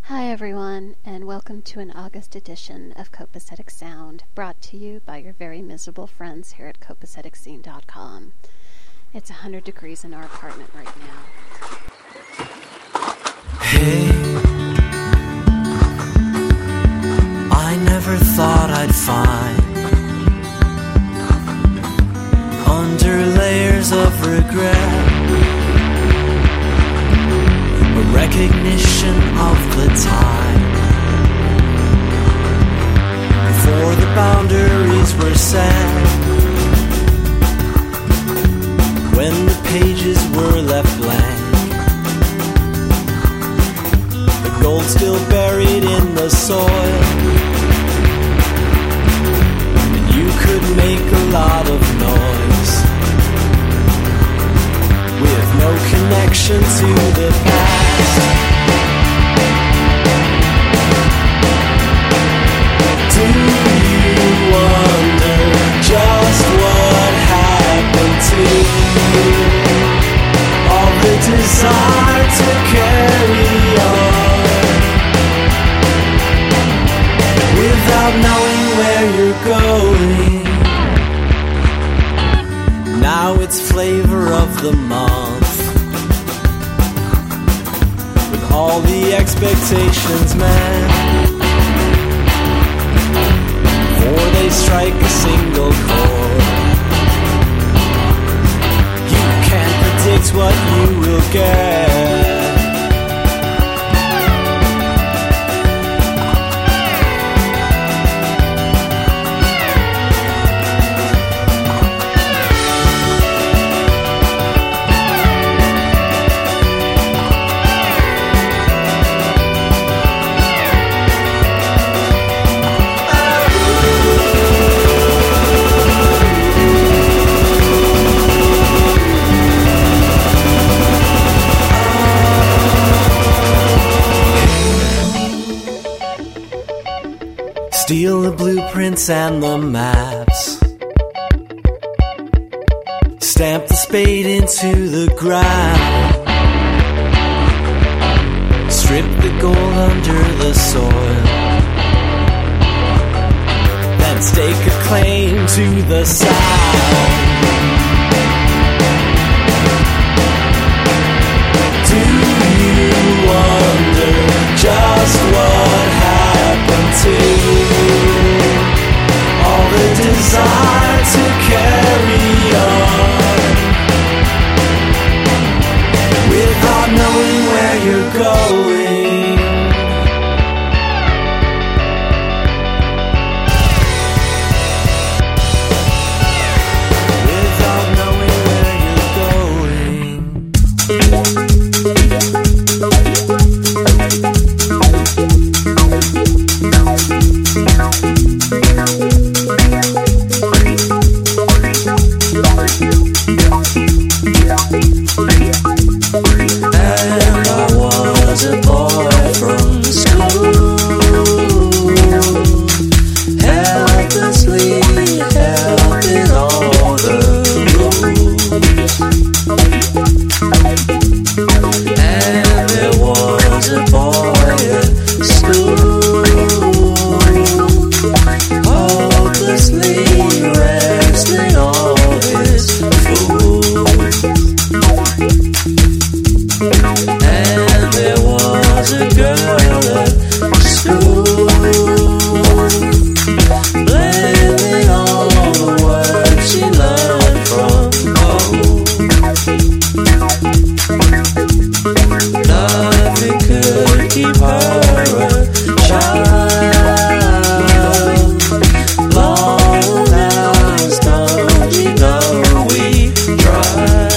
Hi everyone, and welcome to an August edition of Copacetic Sound, brought to you by your very miserable friends here at CopaceticScene.com. It's 100 degrees in our apartment right now. Hey, I never thought I'd find under layers of regret a recognition of the time before the boundaries were set, when the pages were left blank, the gold still buried in the soil, and you could make a lot of noise with no connection to the past. Do you wonder just what happened to you? All the desire to carry on without knowing where you're going. Now it's flavor of the month, with all the expectations met, before they strike a single chord. You can't predict what you will get. Steal the blueprints and the maps, stamp the spade into the ground, strip the gold under the soil, then stake a claim to the sound. Do you wonder just what happened to you? All the desire to carry on without knowing where you're going. Without knowing where you're going.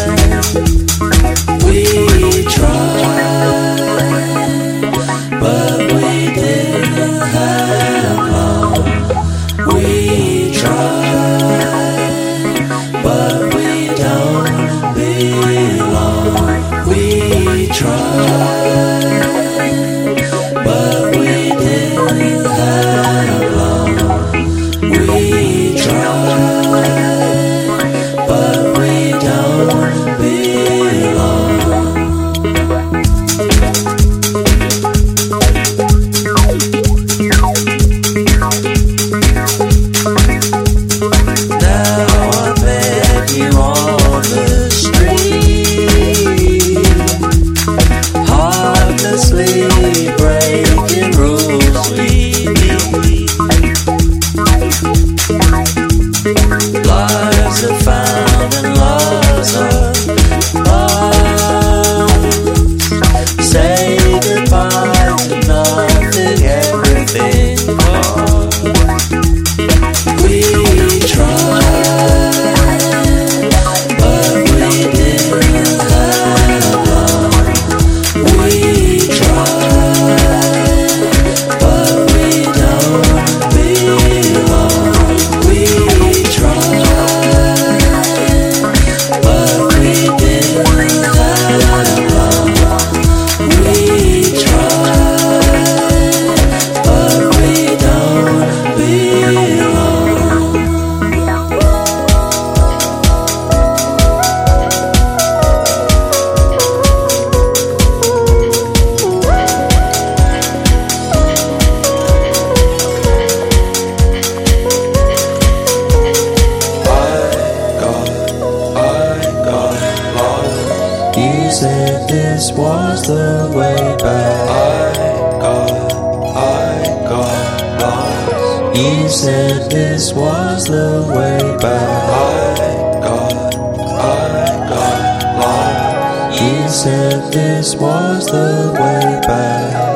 But You said this was the way back. I got lost. You said this was the way back.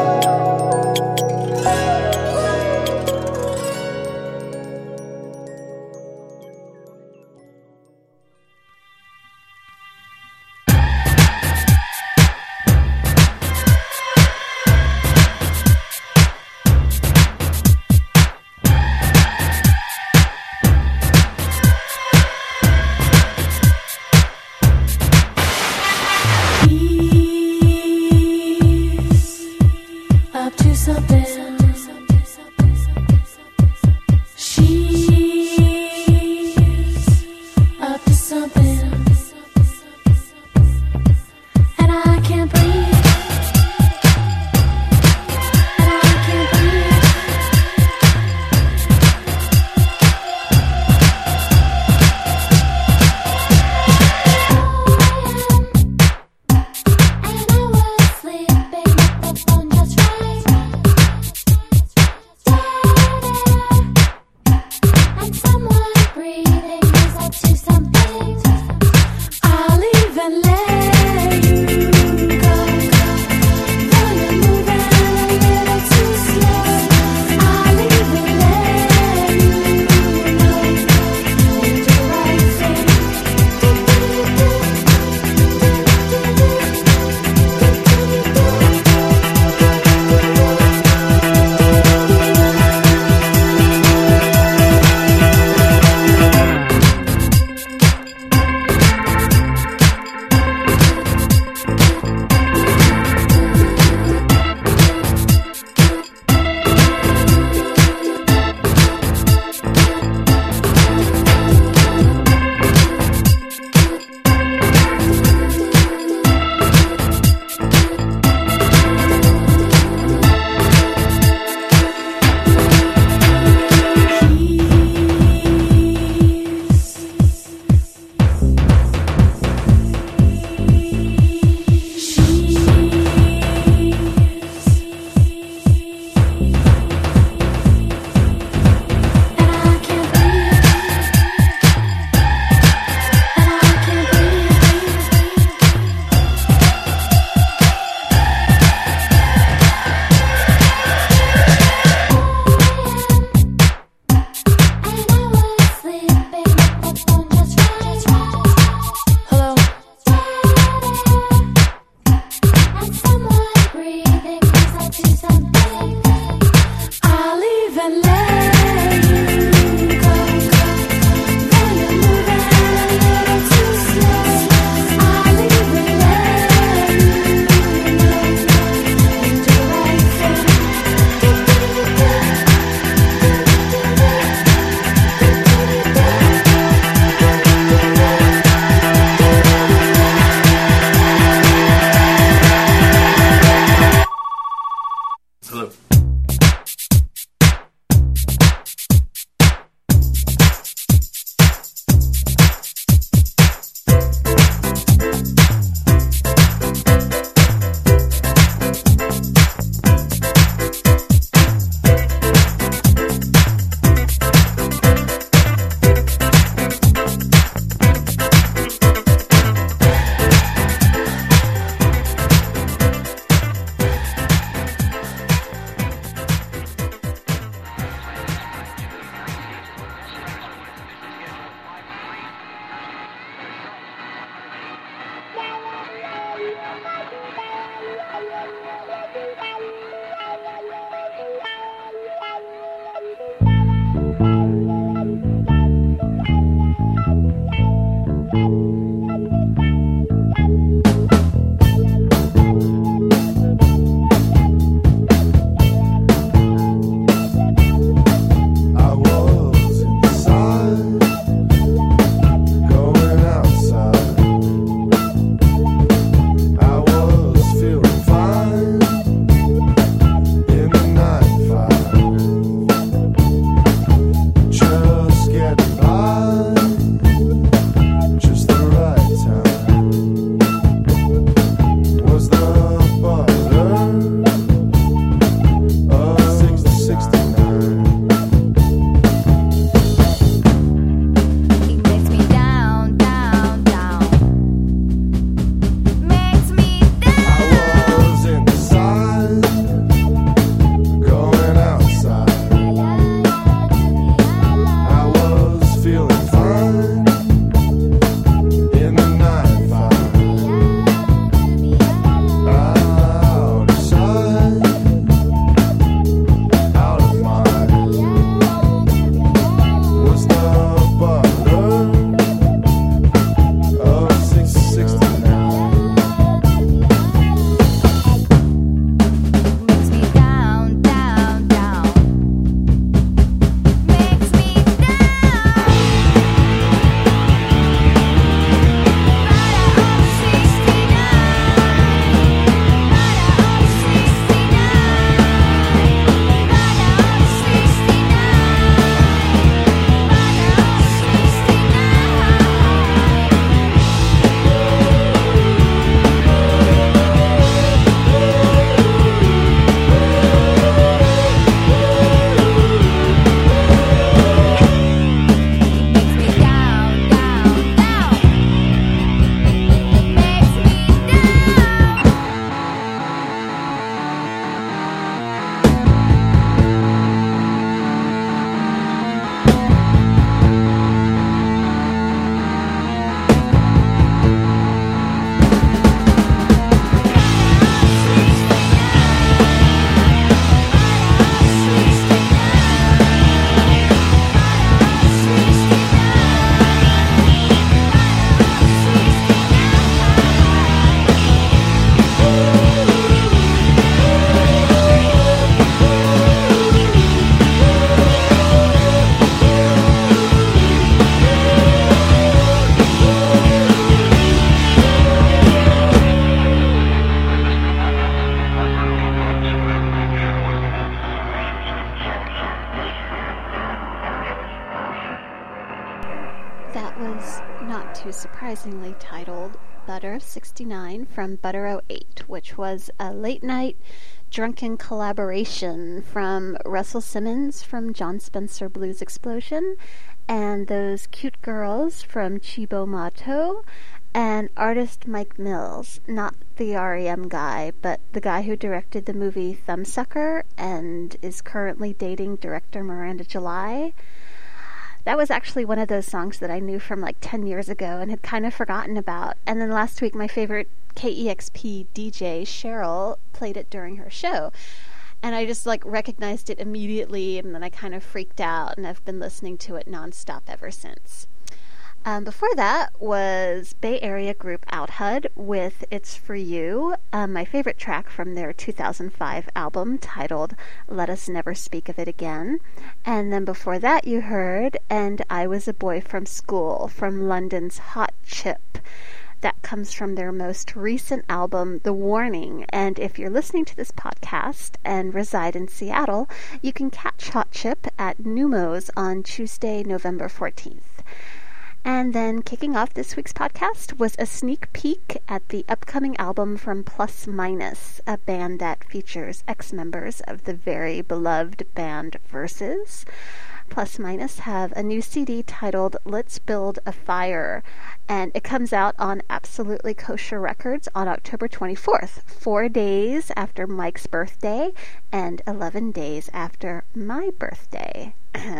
to surprisingly titled Butter 69 from Butter 08, which was a late-night drunken collaboration from Russell Simmons from John Spencer Blues Explosion and those cute girls from Chibo Mato and artist Mike Mills, not the REM guy, but the guy who directed the movie Thumbsucker and is currently dating director Miranda July. That was actually one of those songs that I knew from like 10 years ago and had kind of forgotten about. And then last week, my favorite KEXP DJ, Cheryl, played it during her show. And I just like recognized it immediately, and then I kind of freaked out, and I've been listening to it nonstop ever since. Before that was Bay Area group Outhud with It's For You, my favorite track from their 2005 album titled Let Us Never Speak of It Again. And then before that you heard And I Was a Boy from School from London's Hot Chip. That comes from their most recent album, The Warning. And if you're listening to this podcast and reside in Seattle, you can catch Hot Chip at Numos on Tuesday, November 14th. And then kicking off this week's podcast was a sneak peek at the upcoming album from Plus Minus, a band that features ex-members of the very beloved band Versus. Plus Minus have a new CD titled Let's Build a Fire, and it comes out on Absolutely Kosher Records on October 24th, 4 days after Mike's birthday and 11 days after my birthday.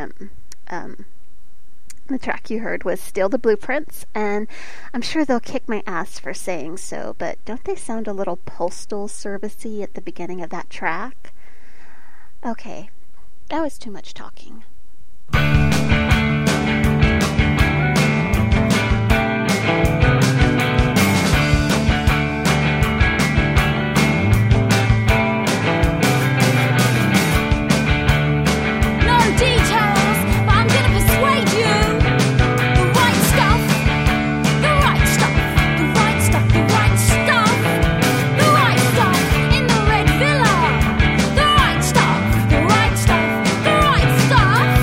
The track you heard was Steal the Blueprints, and I'm sure they'll kick my ass for saying so, but don't they sound a little postal service-y at the beginning of that track? Okay, that was too much talking. Stuff.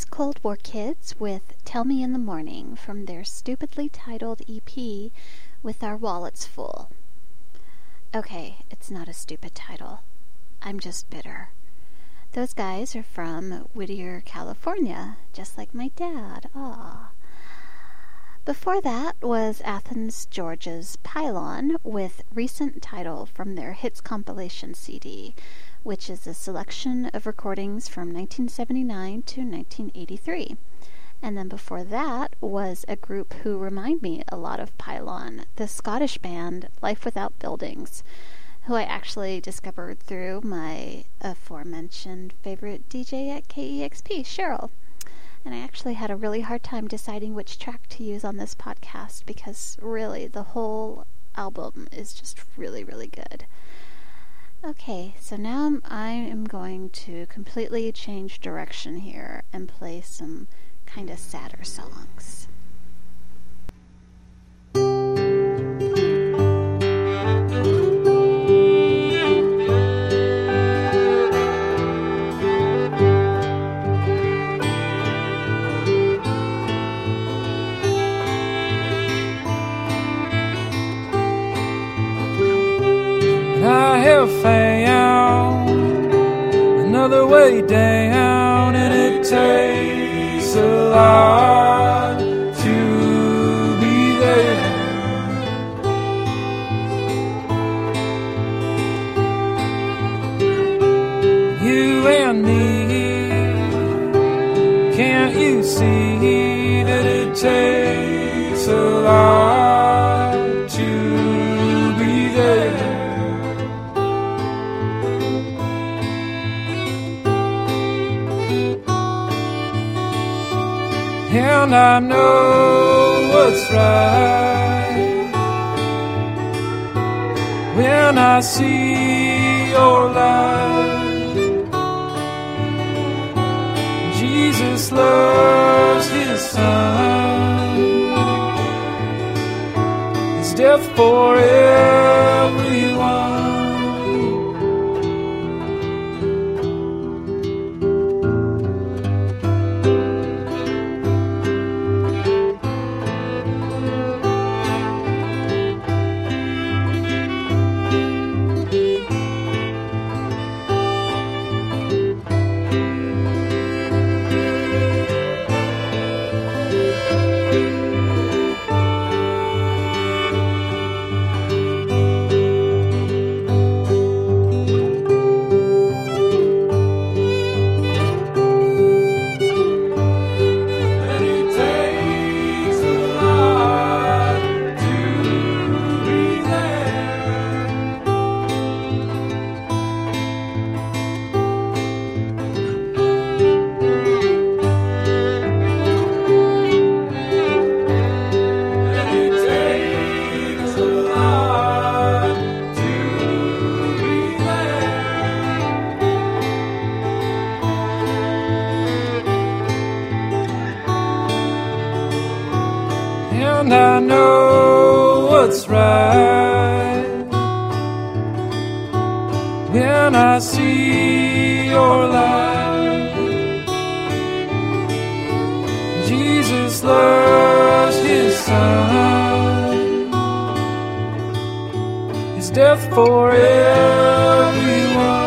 was Cold War Kids with Tell Me in the Morning from their stupidly titled EP, With Our Wallets Full. Okay, it's not a stupid title. I'm just bitter. Those guys are from Whittier, California, just like my dad. Aw. Before that was Athens, Georgia's Pylon with recent title from their Hits compilation CD, which is a selection of recordings from 1979 to 1983. And then before that was a group who remind me a lot of Pylon, the Scottish band Life Without Buildings, who I actually discovered through my aforementioned favorite DJ at KEXP, Cheryl. And I actually had a really hard time deciding which track to use on this podcast because really the whole album is just really, really good. Okay, so now I am going to completely change direction here and play some kind of sadder songs. I have found another way down, and it takes a lot to be there. You and me, can't you see that it takes a lot to be there? And I know what's right when I see your light. Jesus loves his son. His death for everyone. And I know what's right when I see your light. Jesus loves his son. His death for everyone.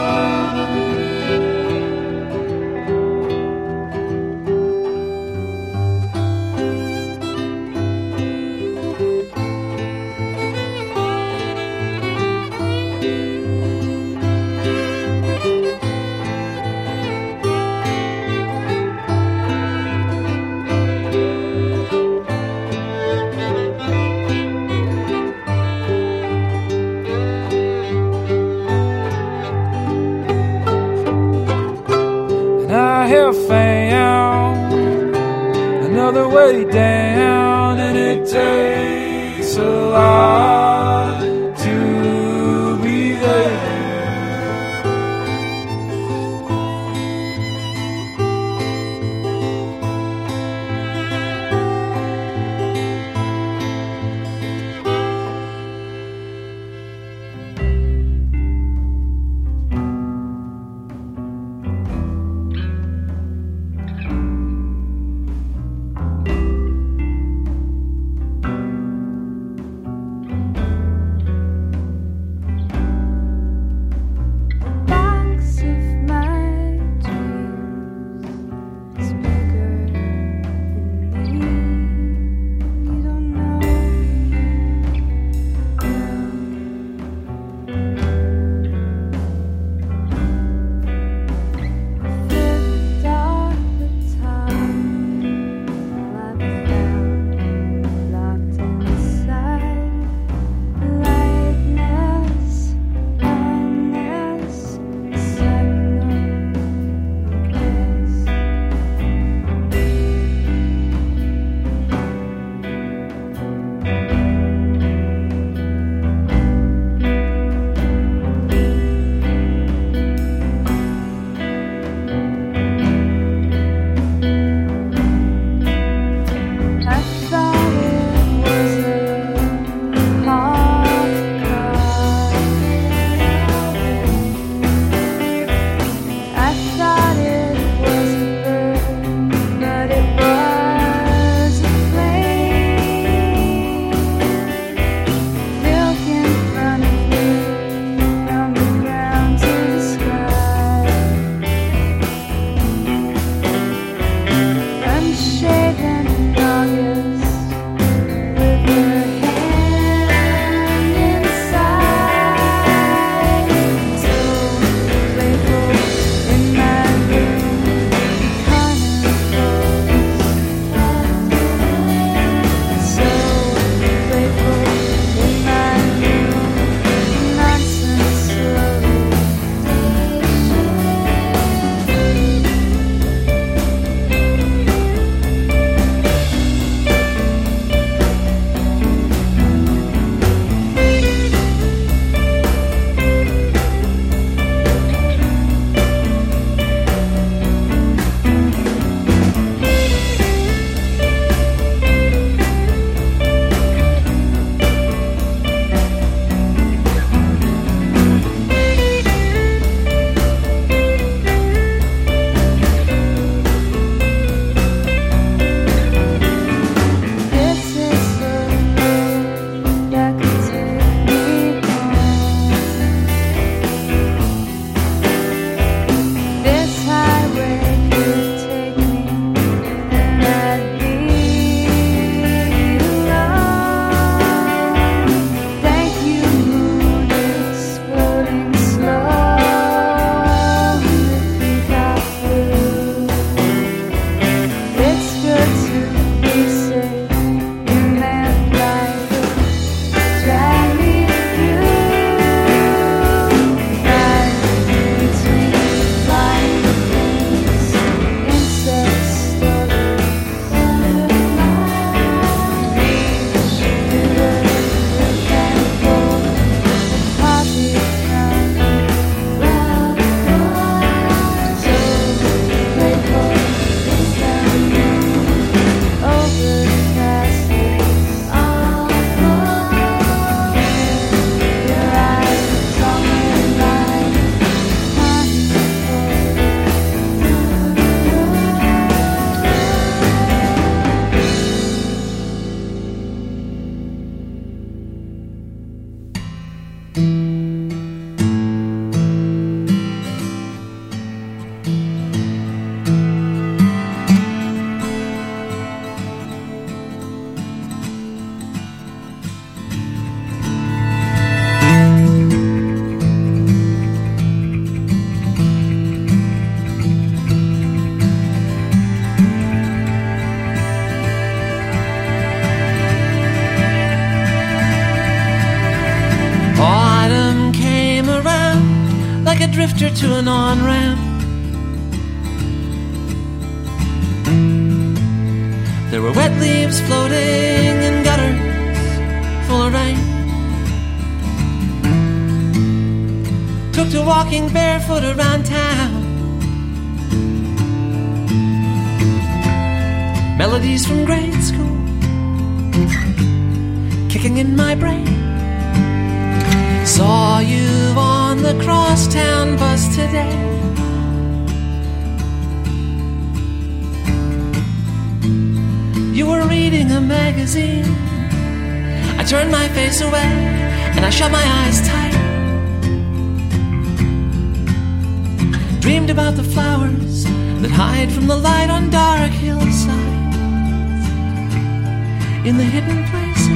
I have found another way down, and it takes a lot to be there. a drifter to an on-ramp. There were wet leaves floating in gutters full of rain. Took to walking barefoot around town. Melodies from grade school kicking in my brain. Saw you on the crosstown bus today. You were reading a magazine. I turned my face away and I shut my eyes tight. Dreamed about the flowers that hide from the light on dark hillsides, in the hidden places.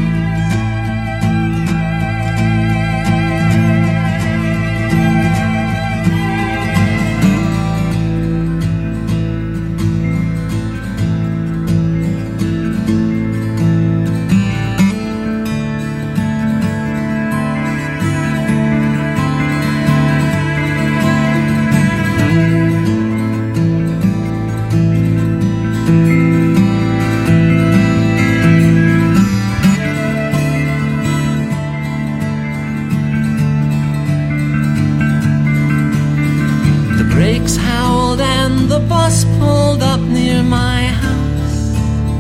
Howled and the bus pulled up near my house,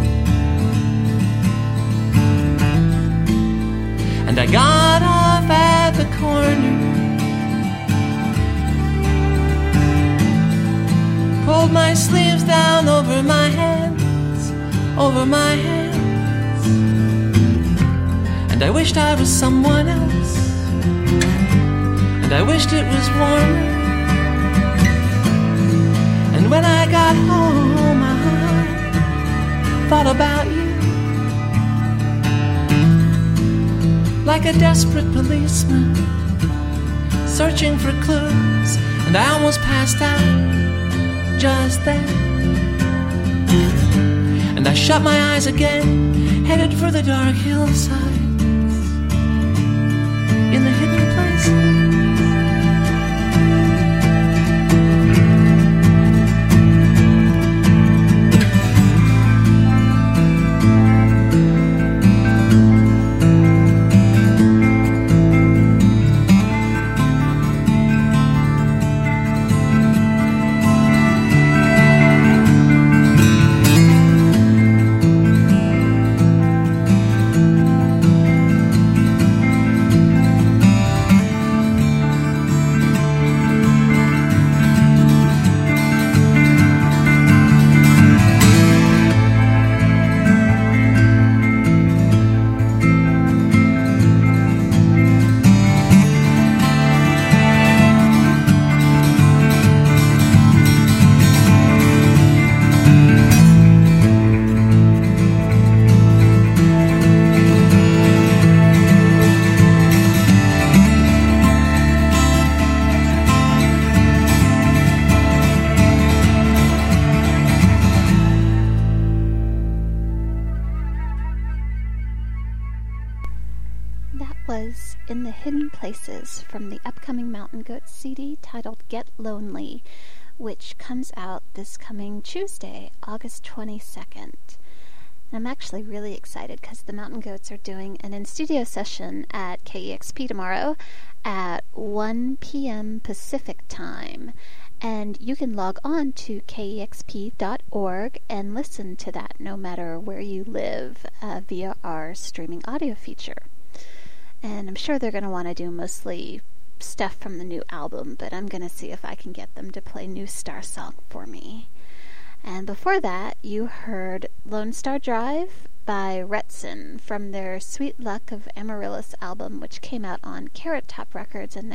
and I got off at the corner, pulled my sleeves down over my hands, and I wished I was someone else, and I wished it was warmer. And when I got home, I thought about you, like a desperate policeman searching for clues, and I almost passed out just then. And I shut my eyes again, headed for the dark hillsides, in the hidden places. Was In the Hidden Places from the upcoming Mountain Goats CD titled Get Lonely, which comes out this coming Tuesday, August 22nd. And I'm actually really excited because the Mountain Goats are doing an in-studio session at KEXP tomorrow at 1 p.m. Pacific time. And you can log on to kexp.org and listen to that no matter where you live via our streaming audio feature. And I'm sure they're going to want to do mostly stuff from the new album, but I'm going to see if I can get them to play New Star Song for me. And before that, you heard Lone Star Drive by Retson from their Sweet Luck of Amaryllis album, which came out on Carrot Top Records in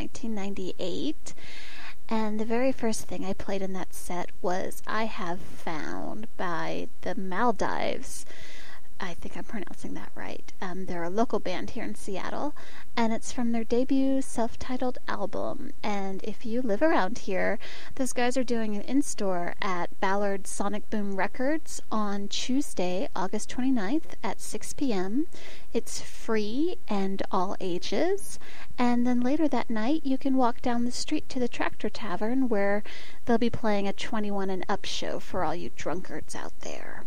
1998. And the very first thing I played in that set was I Have Found by the Maldives. I think I'm pronouncing that right. They're a local band here in Seattle, and it's from their debut self-titled album. And if you live around here, those guys are doing an in-store at Ballard Sonic Boom Records on Tuesday, August 29th at 6 p.m. It's free and all ages. And then later that night, you can walk down the street to the Tractor Tavern, where they'll be playing a 21 and up show for all you drunkards out there.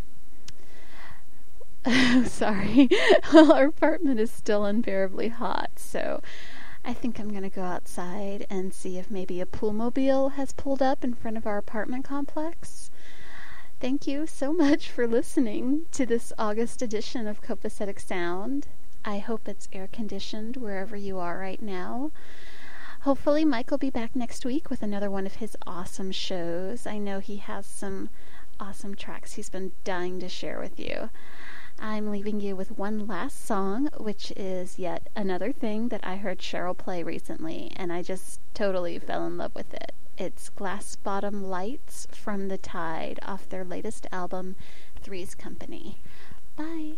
Sorry, our apartment is still unbearably hot, so I think I'm going to go outside and see if maybe a poolmobile has pulled up in front of our apartment complex. Thank you so much for listening to this August edition of Copacetic Sound. I hope it's air-conditioned wherever you are right now. Hopefully Mike will be back next week with another one of his awesome shows. I know he has some awesome tracks he's been dying to share with you. I'm leaving you with one last song, which is yet another thing that I heard Cheryl play recently, and I just totally fell in love with it. It's Glass Bottom Lights from The Tide off their latest album, Three's Company. Bye.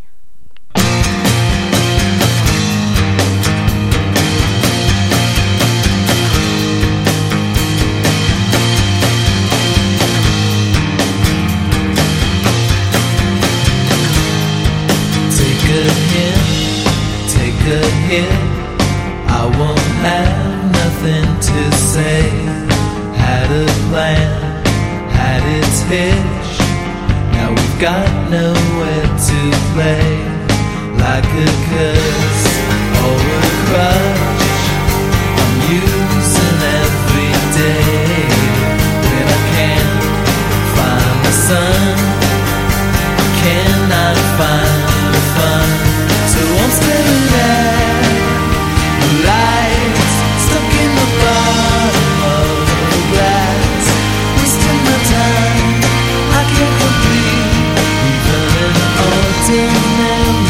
Take a hit, I won't have nothing to say. Had a plan, had its hitch, now we've got nowhere to play. Like a curse or a crush, I'm using every day. When I can't find the sun, I cannot find the fun. So I'm staring at the lights stuck in the bottom of the glass, wasting my time. I can't complete even an ordinary